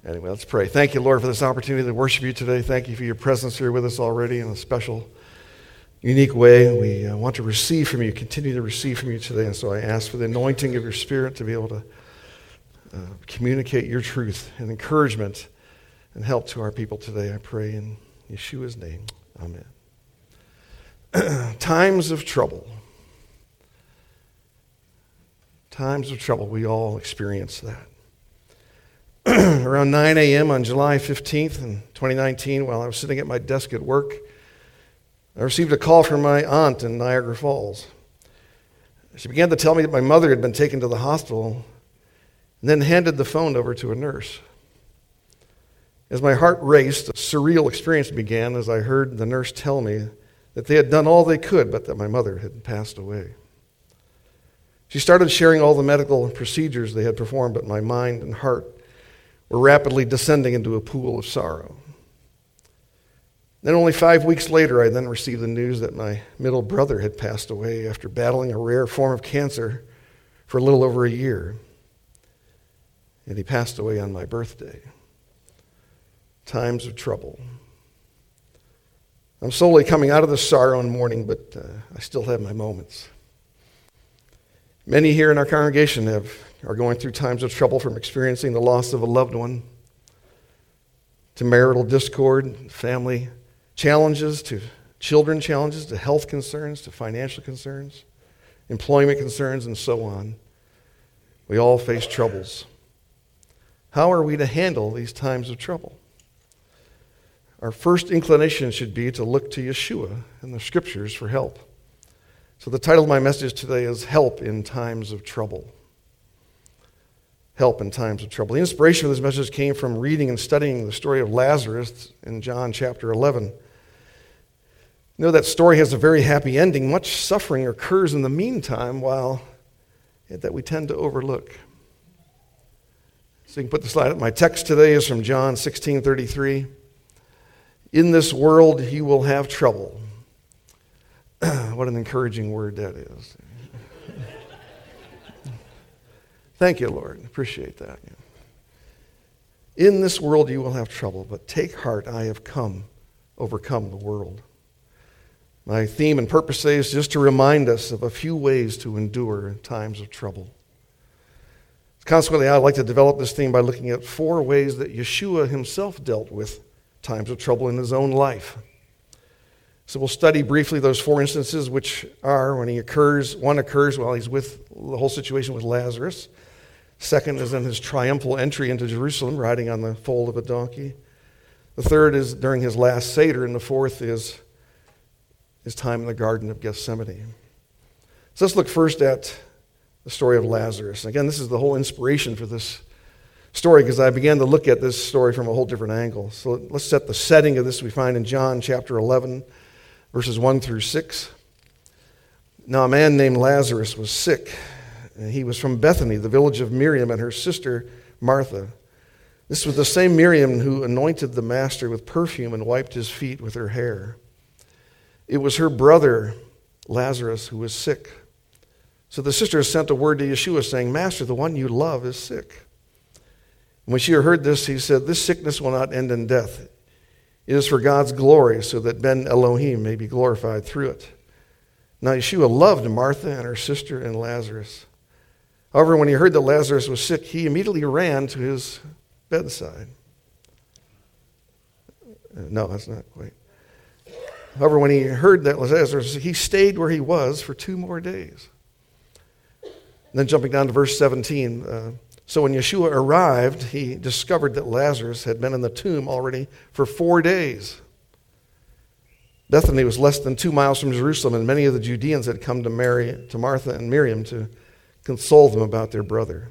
Anyway, let's pray. Thank you, Lord, for this opportunity to worship you today. Thank you for your presence here with us already in a special, unique way. We want to receive from you, continue to receive from you today. And so I ask for the anointing of your Spirit to be able to communicate your truth and encouragement and help to our people today. I pray in Yeshua's name. Amen. Times of trouble. Times of trouble. We all experience that. Around 9 a.m. on July 15th in 2019, while I was sitting at my desk at work, I received a call from my aunt in Niagara Falls. She began to tell me that my mother had been taken to the hospital and then handed the phone over to a nurse. As my heart raced, a surreal experience began as I heard the nurse tell me that they had done all they could, but that my mother had passed away. She started sharing all the medical procedures they had performed, but my mind and heart were rapidly descending into a pool of sorrow. Then only 5 weeks later, I then received the news that my middle brother had passed away after battling a rare form of cancer for a little over a year. And he passed away on my birthday. Times of trouble. I'm slowly coming out of the sorrow and mourning, but I still have my moments. Many here in our congregation are going through times of trouble, from experiencing the loss of a loved one, to marital discord, family challenges, to children challenges, to health concerns, to financial concerns, employment concerns, and so on. We all face troubles. How are we to handle these times of trouble? Our first inclination should be to look to Yeshua and the Scriptures for help. So the title of my message today is Help in Times of Trouble. Help in times of trouble. The inspiration for this message came from reading and studying the story of Lazarus in John chapter 11. You know, that story has a very happy ending. Much suffering occurs in the meantime that we tend to overlook. So you can put the slide up. My text today is from John 16:33. In this world you will have trouble. What an encouraging word that is. Thank you, Lord. Appreciate that. In this world you will have trouble, but take heart, I have overcome the world. My theme and purpose today is just to remind us of a few ways to endure in times of trouble. Consequently, I'd like to develop this theme by looking at 4 ways that Yeshua himself dealt with times of trouble in his own life. So we'll study briefly those 4 instances, which are one occurs while he's with the whole situation with Lazarus. Second is in his triumphal entry into Jerusalem, riding on the foal of a donkey. The third is during his last Seder, and the fourth is his time in the Garden of Gethsemane. So let's look first at the story of Lazarus. Again, this is the whole inspiration for this story, because I began to look at this story from a whole different angle. So let's set the setting of this we find in John chapter 11, verses 1 through 6. Now a man named Lazarus was sick, and he was from Bethany, the village of Miriam and her sister Martha. This was the same Miriam who anointed the master with perfume and wiped his feet with her hair. It was her brother, Lazarus, who was sick. So the sisters sent a word to Yeshua saying, Master, the one you love is sick. And when she heard this, he said, This sickness will not end in death. It is for God's glory, so that Ben Elohim may be glorified through it. Now Yeshua loved Martha and her sister and Lazarus. However, when he heard that Lazarus was sick, he immediately ran to his bedside. No, that's not quite. However, when he heard that Lazarus, he stayed where he was for 2 more days. And then jumping down to verse 17, so when Yeshua arrived, he discovered that Lazarus had been in the tomb already for 4 days. Bethany was less than 2 miles from Jerusalem, and many of the Judeans had come to Martha and Miriam to console them about their brother.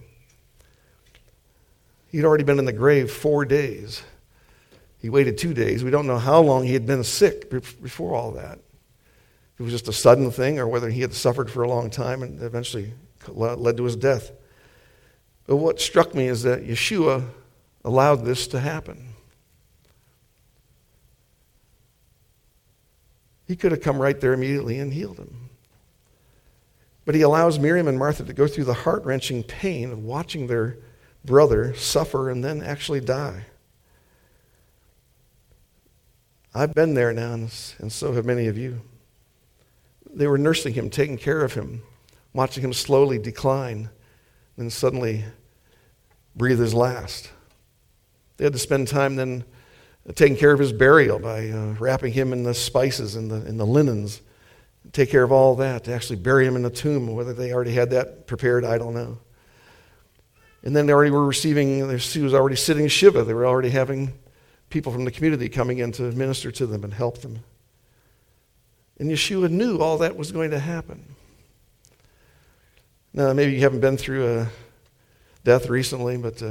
He'd already been in the grave 4 days. He waited 2 days. We don't know how long he had been sick before all that. If it was just a sudden thing, or whether he had suffered for a long time and eventually led to his death. But what struck me is that Yeshua allowed this to happen. He could have come right there immediately and healed him. But he allows Miriam and Martha to go through the heart-wrenching pain of watching their brother suffer and then actually die. I've been there now, and so have many of you. They were nursing him, taking care of him, watching him slowly decline, and suddenly breathe his last. They had to spend time then taking care of his burial by wrapping him in the spices and the linens, take care of all that, to actually bury him in the tomb. Whether they already had that prepared, I don't know. And then they already were receiving, he was already sitting Shiva. They were already having people from the community coming in to minister to them and help them. And Yeshua knew all that was going to happen. Now, maybe you haven't been through a death recently, but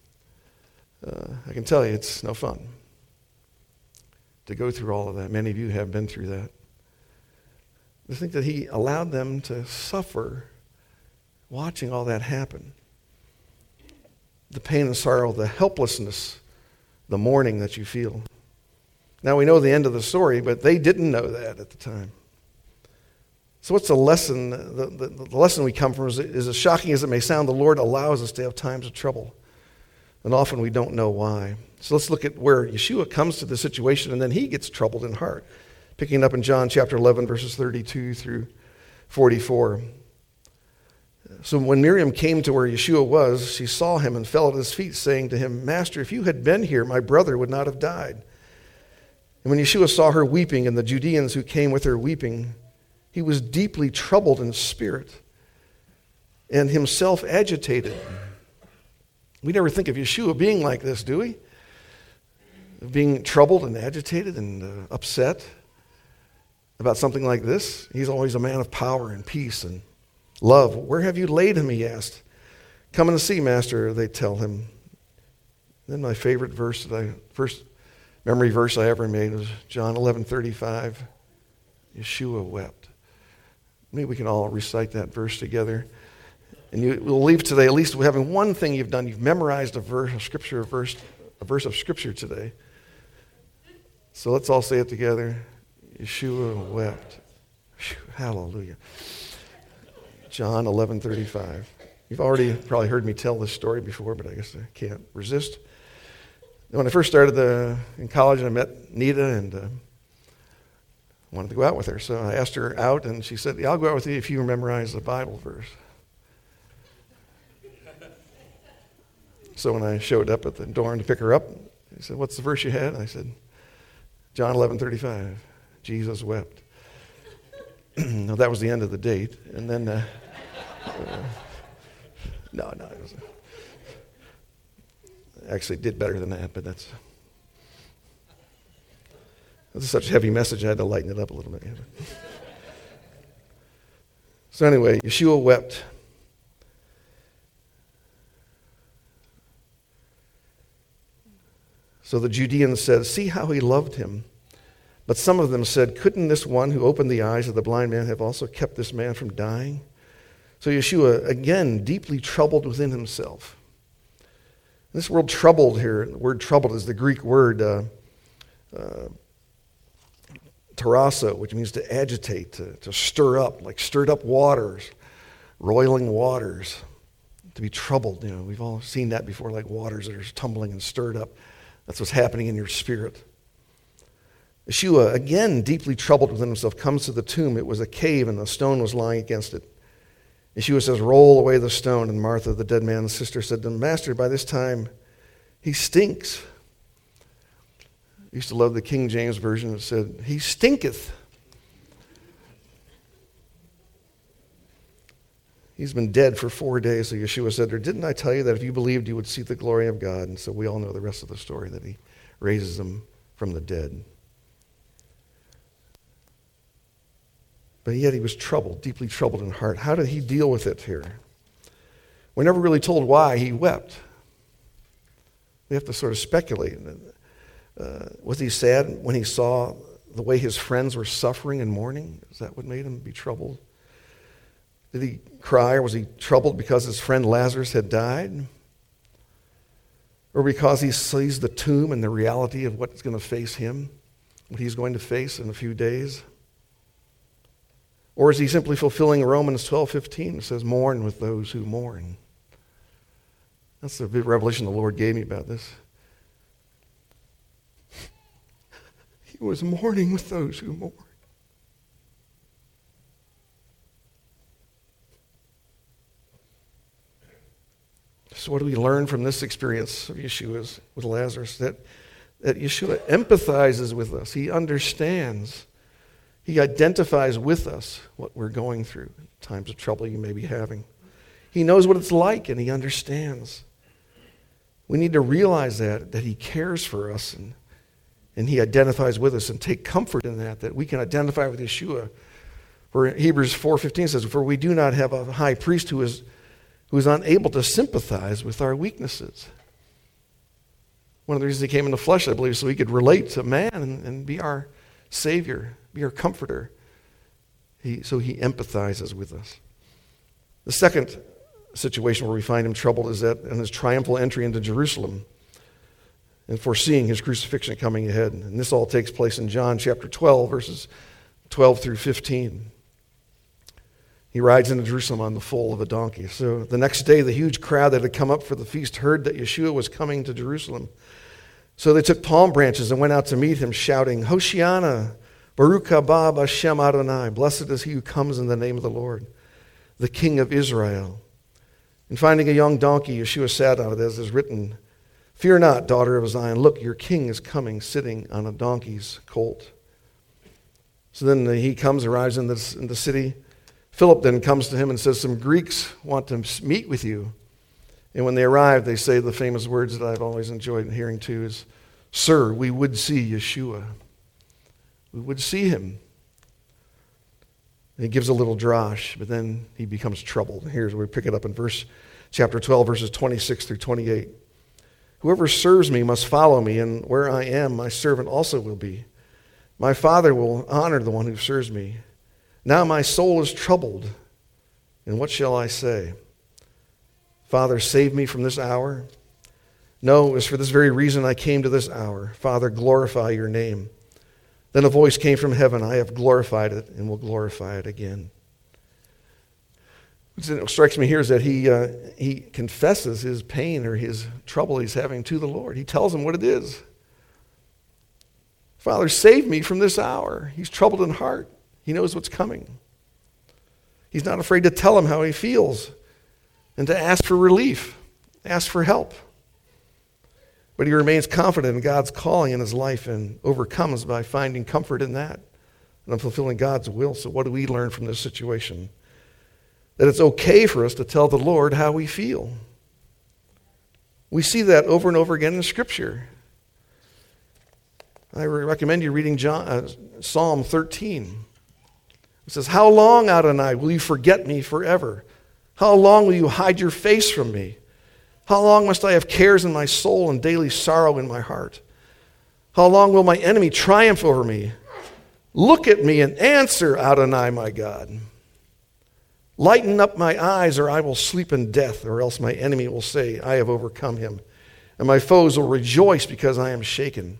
I can tell you it's no fun to go through all of that. Many of you have been through that. To think that he allowed them to suffer watching all that happen. The pain and sorrow, the helplessness, the mourning that you feel. Now we know the end of the story, but they didn't know that at the time. So what's the lesson? The lesson we come from is as shocking as it may sound, the Lord allows us to have times of trouble. And often we don't know why. So let's look at where Yeshua comes to the situation, and then he gets troubled in heart. Picking up in John chapter 11, verses 32 through 44. So when Miriam came to where Yeshua was, she saw him and fell at his feet, saying to him, "Master, if you had been here, my brother would not have died." And when Yeshua saw her weeping, and the Judeans who came with her weeping, he was deeply troubled in spirit and himself agitated. We never think of Yeshua being like this, do we? Being troubled and agitated and upset about something like this. He's always a man of power and peace and love. "Where have you laid him?" he asked. "Come and see, Master," they tell him. Then my favorite verse, first memory verse I ever made was John 11:35. Yeshua wept. Maybe we can all recite that verse together. And we'll leave today at least having one thing you've done. You've memorized a verse of Scripture today. So let's all say it together. Yeshua wept. Whew, hallelujah. John 11:35. You've already probably heard me tell this story before, but I guess I can't resist. When I first started in college, I met Nita and wanted to go out with her. So I asked her out, and she said, "Yeah, I'll go out with you if you memorize the Bible verse." So when I showed up at the door to pick her up, he said, "What's the verse you had?" I said, John 11:35. Jesus wept. No, that was the end of the date. And then, no, it was, actually did better than that, but that's such a heavy message, I had to lighten it up a little bit. So anyway, Yeshua wept. So the Judeans said, "See how he loved him." But some of them said, "Couldn't this one who opened the eyes of the blind man have also kept this man from dying?" So Yeshua, again, deeply troubled within himself. This word troubled here, the word troubled is the Greek word tarasso, which means to agitate, to stir up, like stirred up waters, roiling waters, to be troubled. You know, we've all seen that before, like waters that are tumbling and stirred up. That's what's happening in your spirit. Yeshua, again deeply troubled within himself, comes to the tomb. It was a cave and a stone was lying against it. Yeshua says, "Roll away the stone." And Martha, the dead man's sister, said to him, "Master, by this time he stinks." I used to love the King James Version. It said, "He stinketh." He's been dead for 4 days. So Yeshua said to her, "Didn't I tell you that if you believed, you would see the glory of God?" And so we all know the rest of the story, that he raises him from the dead. But yet he was troubled, deeply troubled in heart. How did he deal with it here? We're never really told why he wept. We have to sort of speculate. Was he sad when he saw the way his friends were suffering and mourning? Is that what made him be troubled? Did he cry, or was he troubled because his friend Lazarus had died? Or because he sees the tomb and the reality of what's going to face him, what he's going to face in a few days? Or is he simply fulfilling Romans 12:15? It says, "Mourn with those who mourn." That's the big revelation the Lord gave me about this. He was mourning with those who mourn. So what do we learn from this experience of Yeshua's with Lazarus? That Yeshua empathizes with us. He understands. He identifies with us what we're going through, times of trouble you may be having. He knows what it's like, and he understands. We need to realize that he cares for us, and he identifies with us, and take comfort in that we can identify with Yeshua. For Hebrews 4:15 says, "For we do not have a high priest who is unable to sympathize with our weaknesses." One of the reasons he came in the flesh, I believe, so he could relate to man and be our Savior, be our comforter. So he empathizes with us. The second situation where we find him troubled is that in his triumphal entry into Jerusalem and foreseeing his crucifixion coming ahead. And this all takes place in John chapter 12, verses 12 through 15. He rides into Jerusalem on the foal of a donkey. So the next day, the huge crowd that had come up for the feast heard that Yeshua was coming to Jerusalem. So they took palm branches and went out to meet him, shouting, "Hoshiana, Baruch haba b'Hashem Adonai. Blessed is he who comes in the name of the Lord, the King of Israel." And finding a young donkey, Yeshua sat on it, as is written, "Fear not, daughter of Zion. Look, your king is coming, sitting on a donkey's colt." So then he comes, arrives in the city. Philip then comes to him and says, "Some Greeks want to meet with you." And when they arrive, they say the famous words that I've always enjoyed hearing too is, "Sir, we would see Yeshua." We would see him. And he gives a little drosh, but then he becomes troubled. Here's where we pick it up in chapter 12, verses 26 through 28. "Whoever serves me must follow me, and where I am, my servant also will be. My Father will honor the one who serves me. Now my soul is troubled, and what shall I say? Father, save me from this hour? No, it was for this very reason I came to this hour. Father, glorify your name." Then a voice came from heaven, "I have glorified it and will glorify it again." What strikes me here is that he confesses his pain or his trouble he's having to the Lord. He tells him what it is. "Father, save me from this hour." He's troubled in heart. He knows what's coming. He's not afraid to tell him how he feels and to ask for relief, ask for help. But he remains confident in God's calling in his life and overcomes by finding comfort in that and fulfilling God's will. So what do we learn from this situation? That it's okay for us to tell the Lord how we feel. We see that over and over again in Scripture. I recommend you reading Psalm 13. It says, "How long, Adonai, will you forget me forever? How long will you hide your face from me? How long must I have cares in my soul and daily sorrow in my heart? How long will my enemy triumph over me? Look at me and answer, Adonai, my God. Lighten up my eyes, or I will sleep in death, or else my enemy will say, I have overcome him, and my foes will rejoice because I am shaken."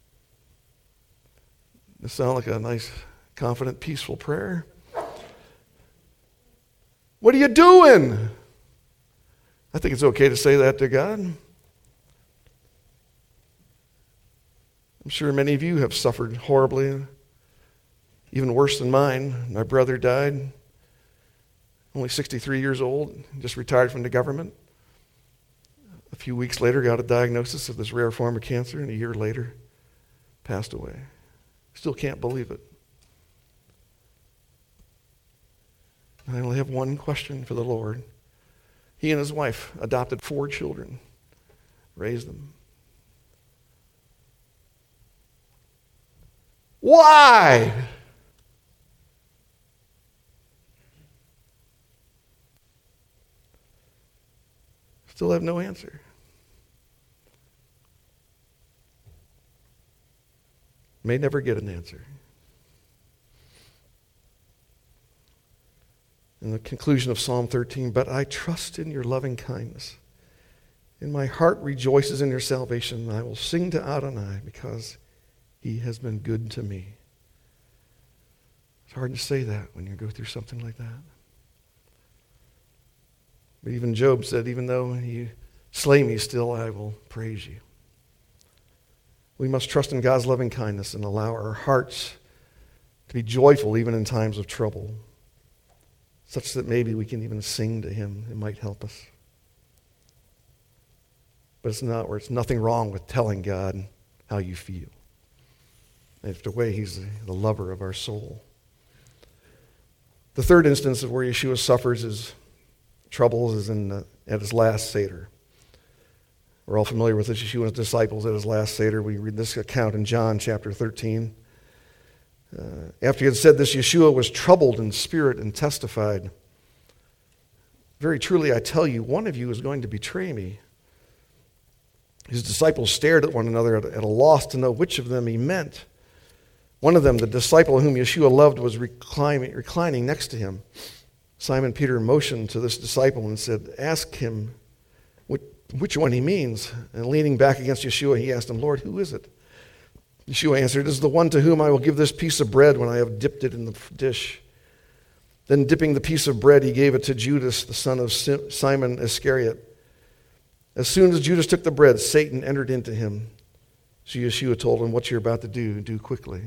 This sounds like a nice, confident, peaceful prayer. What are you doing? I think it's okay to say that to God. I'm sure many of you have suffered horribly, even worse than mine. My brother died, only 63 years old, just retired from the government. A few weeks later, got a diagnosis of this rare form of cancer, and a year later, passed away. Still can't believe it. I only have one question for the Lord. He and his wife adopted 4 children, raised them. Why? Still have no answer. May never get an answer. In the conclusion of Psalm 13, "But I trust in your loving kindness, and my heart rejoices in your salvation. I will sing to Adonai because he has been good to me." It's hard to say that when you go through something like that. But even Job said, even though he Slay me, still I will praise you. We must trust in God's loving kindness and allow our hearts to be joyful even in times of trouble, such that maybe we can even sing to him. It might help us. But it's nothing wrong with telling God how you feel. It's the way he's the lover of our soul. The third instance of where Yeshua suffers his troubles is at his last Seder. We're all familiar with this. Yeshua's disciples at his last Seder. We read this account in John chapter 13. After he had said this, Yeshua was troubled in spirit and testified, "Very truly I tell you, one of you is going to betray me." His disciples stared at one another at a loss to know which of them he meant. One of them, the disciple whom Yeshua loved, was reclining next to him. Simon Peter motioned to this disciple and said, "Ask him which one he means." And leaning back against Yeshua, he asked him, "Lord, who is it?" Yeshua answered, "It is the one to whom I will give this piece of bread when I have dipped it in the dish." Then dipping the piece of bread, he gave it to Judas, the son of Simon Iscariot. As soon as Judas took the bread, Satan entered into him. So Yeshua told him, "What you're about to do quickly."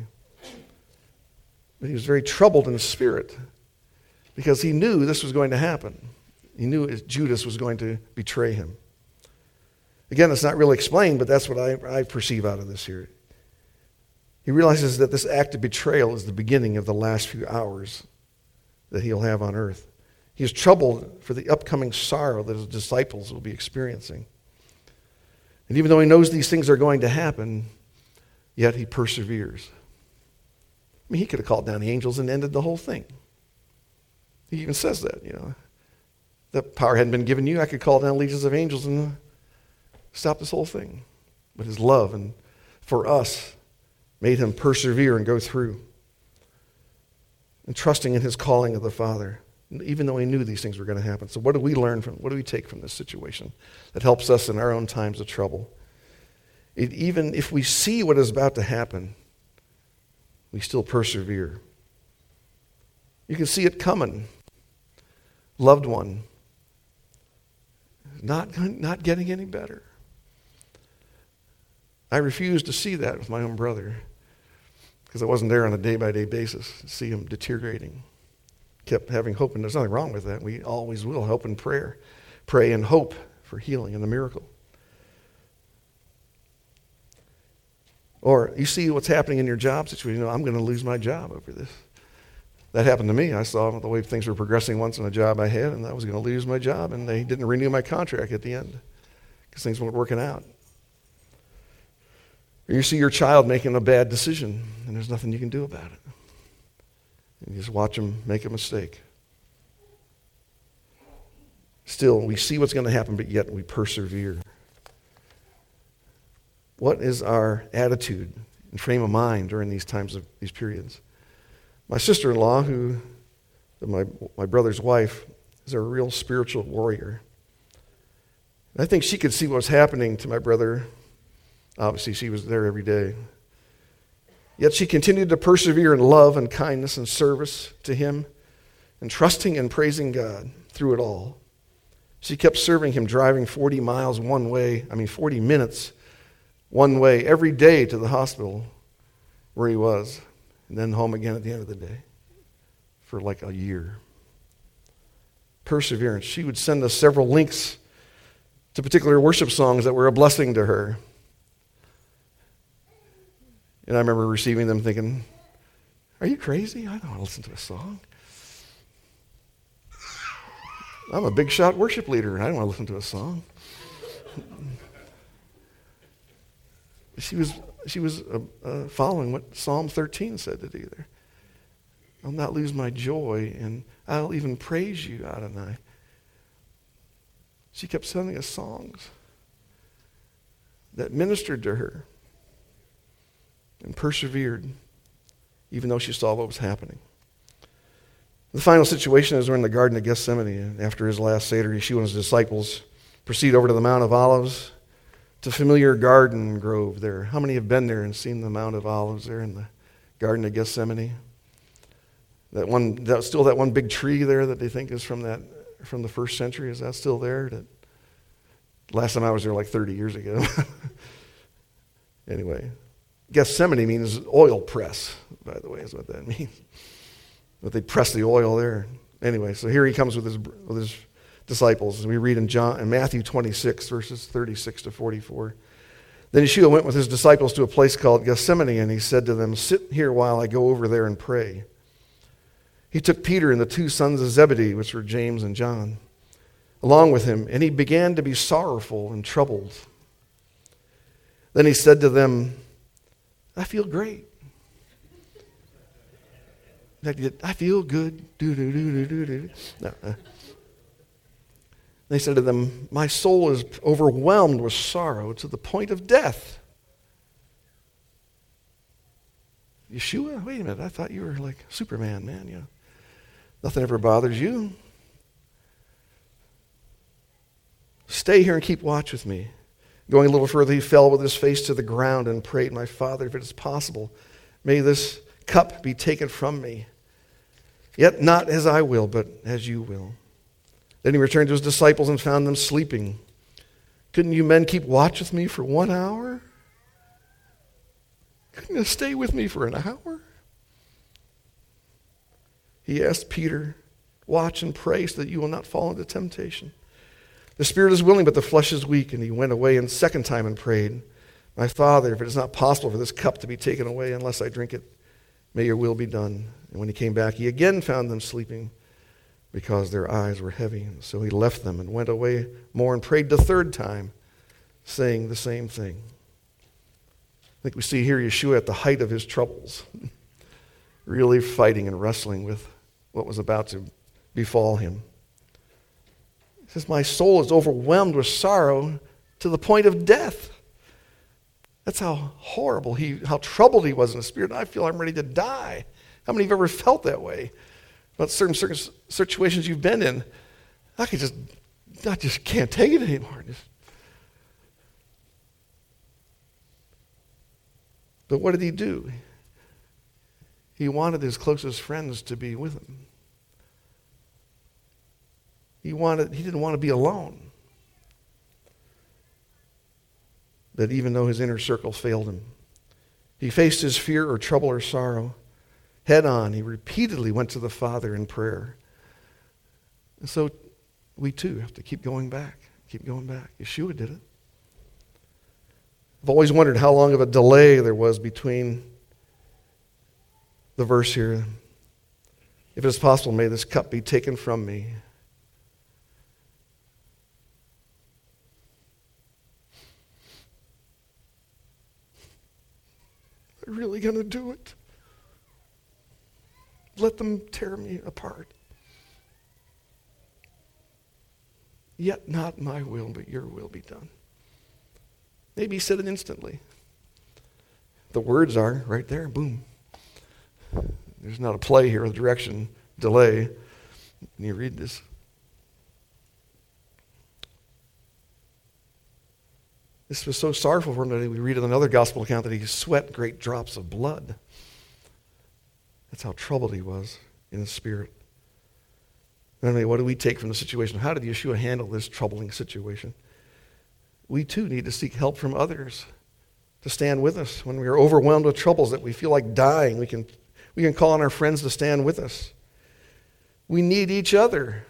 But he was very troubled in spirit because he knew this was going to happen. He knew Judas was going to betray him. Again, it's not really explained, but that's what I perceive out of this here. He realizes that this act of betrayal is the beginning of the last few hours that he'll have on earth. He is troubled for the upcoming sorrow that his disciples will be experiencing. And even though he knows these things are going to happen, yet he perseveres. I mean, he could have called down the angels and ended the whole thing. He even says that, that power hadn't been given you. I could call down legions of angels and stop this whole thing. But his love and for us made him persevere and go through. And trusting in his calling of the Father, even though he knew these things were going to happen. So what do we take from this situation that helps us in our own times of trouble? Even if we see what is about to happen, we still persevere. You can see it coming. Loved one, not getting any better. I refused to see that with my own brother because I wasn't there on a day-by-day basis to see him deteriorating. Kept having hope, and there's nothing wrong with that. We always will hope in prayer. Pray and hope for healing and the miracle. Or you see what's happening in your job situation. I'm going to lose my job over this. That happened to me. I saw the way things were progressing once in a job I had, and I was going to lose my job, and they didn't renew my contract at the end because things weren't working out. Or you see your child making a bad decision, and there's nothing you can do about it. You just watch them make a mistake. Still, we see what's going to happen, but yet we persevere. What is our attitude and frame of mind during these times of these periods? My sister-in-law, my brother's wife, is a real spiritual warrior. And I think she could see what was happening to my brother. Obviously, she was there every day. Yet she continued to persevere in love and kindness and service to him and trusting and praising God through it all. She kept serving him, driving 40 minutes one way every day to the hospital where he was, and then home again at the end of the day for like a year. Perseverance. She would send us several links to particular worship songs that were a blessing to her. And I remember receiving them thinking, are you crazy? I don't want to listen to a song. I'm a big shot worship leader, and I don't want to listen to a song. She was following what Psalm 13 said to do there. I'll not lose my joy, and I'll even praise you, Adonai. She kept sending us songs that ministered to her and persevered, even though she saw what was happening. The final situation is we're in the Garden of Gethsemane. After his last Seder, Yeshua and his disciples proceed over to the Mount of Olives, to familiar garden grove there. How many have been there and seen the Mount of Olives there in the Garden of Gethsemane? That one big tree there that they think is from the first century. Is that still there? That Last time I was there like 30 years ago. Anyway, Gethsemane means oil press, by the way, is what that means. But they press the oil there. Anyway, so here he comes with his disciples. We read in Matthew 26, verses 36 to 44. Then Yeshua went with his disciples to a place called Gethsemane, and he said to them, "Sit here while I go over there and pray." He took Peter and the two sons of Zebedee, which were James and John, along with him, and he began to be sorrowful and troubled. Then he said to them, "I feel great. I feel good. No. They said to them, "My soul is overwhelmed with sorrow to the point of death." Yeshua? Wait a minute. I thought you were like Superman, man. You know, nothing ever bothers you. Stay here and keep watch with me. Going a little further, he fell with his face to the ground and prayed, "My Father, if it is possible, may this cup be taken from me. Yet not as I will, but as you will." Then he returned to his disciples and found them sleeping. "Couldn't you men keep watch with me for 1 hour? Couldn't you stay with me for an hour?" He asked Peter, "Watch and pray so that you will not fall into temptation. The spirit is willing, but the flesh is weak." And he went away a second time and prayed, "My Father, if it is not possible for this cup to be taken away unless I drink it, may your will be done." And when he came back, he again found them sleeping because their eyes were heavy. And so he left them and went away more and prayed the third time, saying the same thing. I think we see here Yeshua at the height of his troubles, really fighting and wrestling with what was about to befall him. He says, "My soul is overwhelmed with sorrow to the point of death." That's how horrible how troubled he was in the spirit. I feel I'm ready to die. How many of you have ever felt that way about certain situations you've been in? I just can't take it anymore. But what did he do? He wanted his closest friends to be with him. He didn't want to be alone. That even though his inner circle failed him, he faced his fear or trouble or sorrow head on. He repeatedly went to the Father in prayer. And so we too have to keep going back. Yeshua did it. I've always wondered how long of a delay there was between the verse here. "If it is possible, may this cup be taken from me." Are you really going to do it? Let them tear me apart. Yet not my will, but your will be done. Maybe he said it instantly. The words are right there, boom. There's not a play here with direction, delay. When you read this. This was so sorrowful for him that we read in another gospel account that he sweat great drops of blood. That's how troubled he was in his spirit. Anyway, what do we take from the situation? How did Yeshua handle this troubling situation? We too need to seek help from others to stand with us. When we are overwhelmed with troubles that we feel like dying, we can call on our friends to stand with us. We need each other.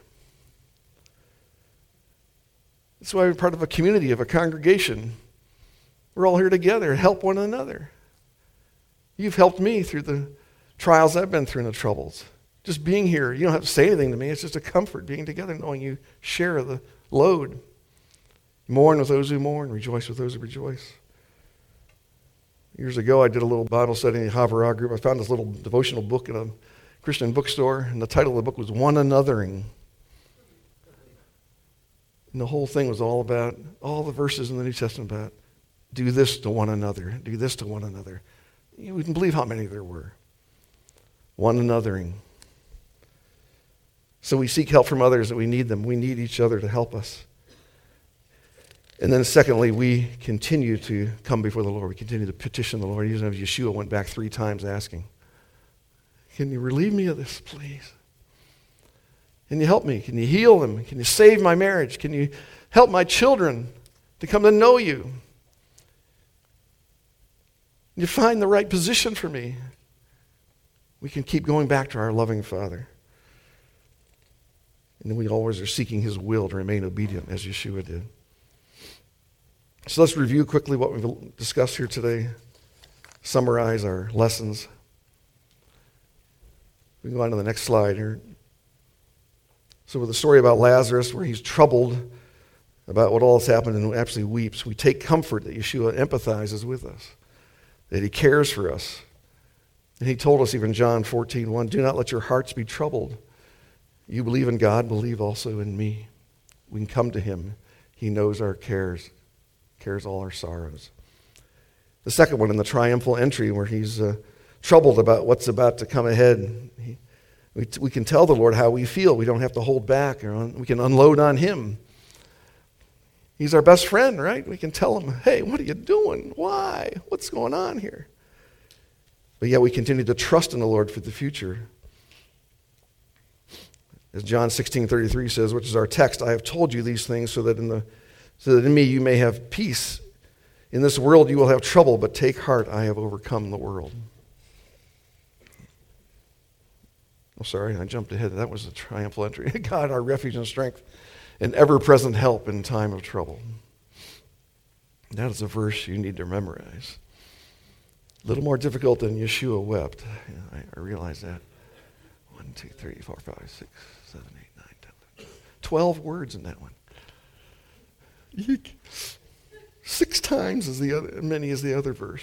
That's why we're part of a community, of a congregation. We're all here together to help one another. You've helped me through the trials I've been through and the troubles. Just being here, you don't have to say anything to me. It's just a comfort being together, knowing you share the load. Mourn with those who mourn, rejoice with those who rejoice. Years ago, I did a little Bible study in the Havurah group. I found this little devotional book in a Christian bookstore, and the title of the book was One Anothering. And the whole thing was all about, all the verses in the New Testament about, do this to one another, do this to one another. You wouldn't believe how many there were. One anothering. So we seek help from others, that we need them. We need each other to help us. And then secondly, we continue to come before the Lord. We continue to petition the Lord. Even as Yeshua went back 3 times asking, "Can you relieve me of this, please? Can you help me? Can you heal them? Can you save my marriage? Can you help my children to come to know you. You find the right position for me. We can keep going back to our loving Father. And then we always are seeking his will to remain obedient as Yeshua did. So let's review quickly what we've discussed here today. Summarize our lessons. We can go on to the next slide here. So with the story about Lazarus, where he's troubled about what all has happened and actually weeps, we take comfort that Yeshua empathizes with us, that he cares for us. And he told us even in John 14:1, do not let your hearts be troubled. You believe in God, believe also in me. We can come to him. He knows our cares all our sorrows. The second one in the triumphal entry, where he's troubled about what's about to come ahead. We can tell the Lord how we feel. We don't have to hold back. We can unload on him. He's our best friend, right? We can tell him, hey, what are you doing? Why? What's going on here? But yet we continue to trust in the Lord for the future. As John 16:33 says, which is our text, I have told you these things so that in me you may have peace. In this world you will have trouble, but take heart, I have overcome the world. Oh, sorry, I jumped ahead. That was a triumphal entry. God, our refuge and strength, and ever-present help in time of trouble. That is a verse you need to memorize. A little more difficult than Yeshua wept. Yeah, I realize that. 1, 2, 3, 4, 5, 6, 7, 8, 9, 10, 12 words in that one. Eek. 6 times as many as the other verse.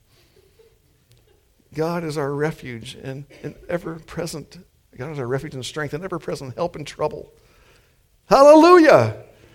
God is our refuge and ever-present. God is our refuge and strength and ever-present help in trouble. Hallelujah!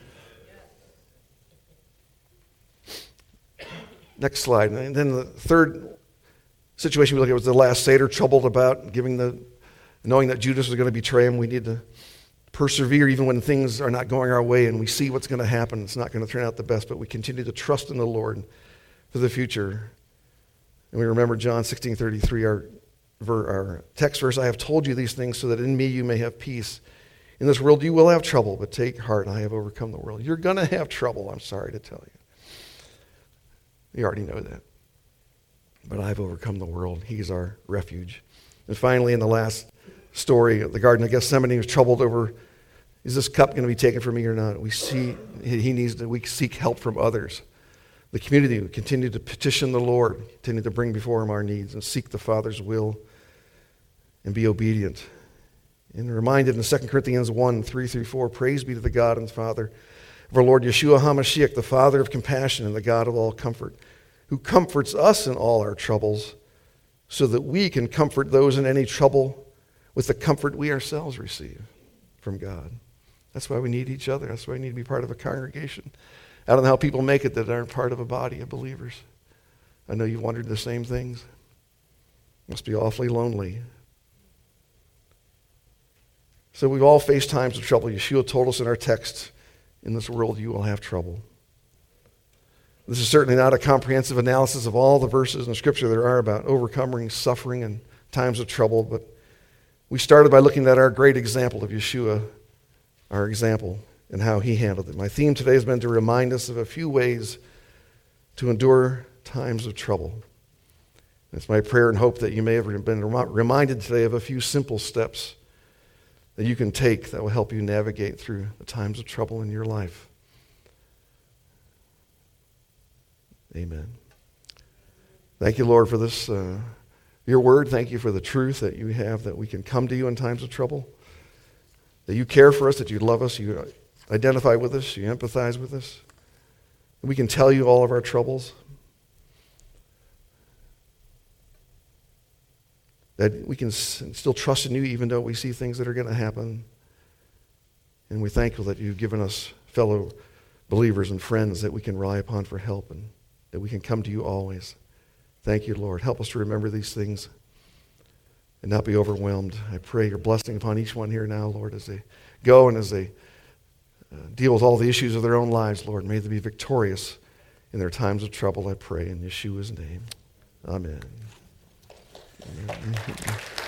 Next slide. And then the third situation we look at was the last Seder, troubled about knowing that Judas was going to betray him. We need to persevere even when things are not going our way and we see what's going to happen. It's not going to turn out the best, but we continue to trust in the Lord for the future. And we remember John 16:33, our text verse, I have told you these things so that in me you may have peace. In this world you will have trouble, but take heart, I have overcome the world. You're going to have trouble, I'm sorry to tell you. You already know that. But I've overcome the world. He's our refuge. And finally, in the last story of the Garden of Gethsemane, he was troubled over, is this cup going to be taken from me or not? We seek help from others. The community would continue to petition the Lord, continue to bring before him our needs and seek the Father's will and be obedient. And reminded in 2 Corinthians 1:3-4, praise be to the God and Father of our Lord Yeshua HaMashiach, the Father of compassion and the God of all comfort, who comforts us in all our troubles, so that we can comfort those in any trouble with the comfort we ourselves receive from God. That's why we need each other. That's why we need to be part of a congregation. I don't know how people make it that aren't part of a body of believers. I know you've wondered the same things. It must be awfully lonely. So we've all faced times of trouble. Yeshua told us in our text, in this world you will have trouble. This is certainly not a comprehensive analysis of all the verses in Scripture there are about overcoming suffering and times of trouble, but we started by looking at our great example of Yeshua, our example, and how he handled it. My theme today has been to remind us of a few ways to endure times of trouble. It's my prayer and hope that you may have been reminded today of a few simple steps that you can take that will help you navigate through the times of trouble in your life. Amen. Thank you, Lord, for this, your word. Thank you for the truth that you have, that we can come to you in times of trouble, that you care for us, that you love us, you identify with us, you empathize with us. And we can tell you all of our troubles. That we can still trust in you even though we see things that are going to happen. And we're thankful that you've given us fellow believers and friends that we can rely upon for help and that we can come to you always. Thank you, Lord. Help us to remember these things and not be overwhelmed. I pray your blessing upon each one here now, Lord, as they go and as they deal with all the issues of their own lives, Lord. May they be victorious in their times of trouble, I pray, in Yeshua's name. Amen. Amen.